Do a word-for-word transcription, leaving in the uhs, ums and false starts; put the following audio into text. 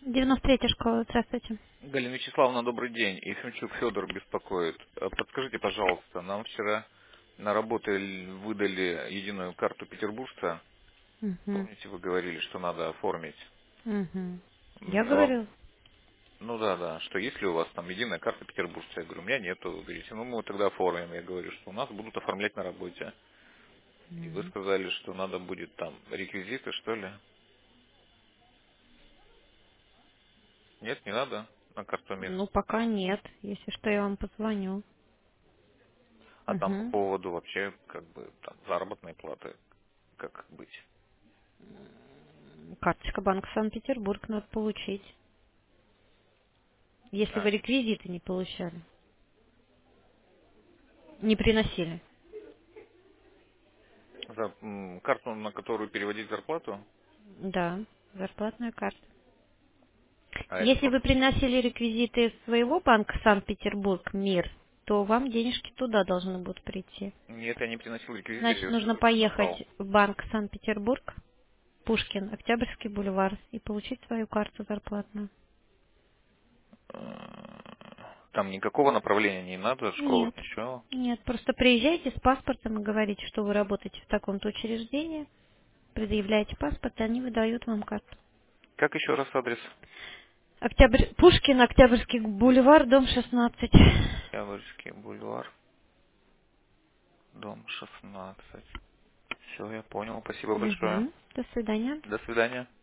девяносто третья школа, здравствуйте. Галина Вячеславовна, добрый день. Ефимчук Федор беспокоит. Э, Подскажите, пожалуйста, нам вчера на работе л- выдали единую карту петербуржца. Угу. Помните, вы говорили, что надо оформить? Угу. Я М, вам- говорю, Ну да, да, что если у вас там единая карта петербуржца, я говорю, у меня нету. Вы говорите, ну мы тогда оформим. Я говорю, что у нас будут оформлять на работе. И вы м, сказали, что надо будет там реквизиты, что ли? Нет, не надо на карту МИР. ну пока нет. Если что, я вам позвоню. А там по Угу. поводу вообще как бы там заработной платы, как быть? Карточка Банка Санкт-Петербург надо получить. Если А, вы реквизиты не получали, не приносили. За м, карту, на которую переводить зарплату, Да, зарплатная карта. а это Если по- вы приносили реквизиты своего банка Санкт-Петербург МИР, то вам денежки туда должны будут прийти. нет, я не приносил реквизиты, Значит, я нужно все поехать забрал. в банк Санкт-Петербург, Пушкин, Октябрьский бульвар, и получить свою карту зарплатную. Э, Там никакого направления не надо, школы, Нет. ничего. Нет, просто приезжайте с паспортом и говорите, что вы работаете в таком-то учреждении, предъявляете паспорт, и они выдают вам карту. Как еще раз адрес? Октябрь... Пушкин, Октябрьский бульвар, дом шестнадцать. Октябрьский бульвар, дом шестнадцать. Все, я понял, спасибо большое. Угу. До свидания. До свидания.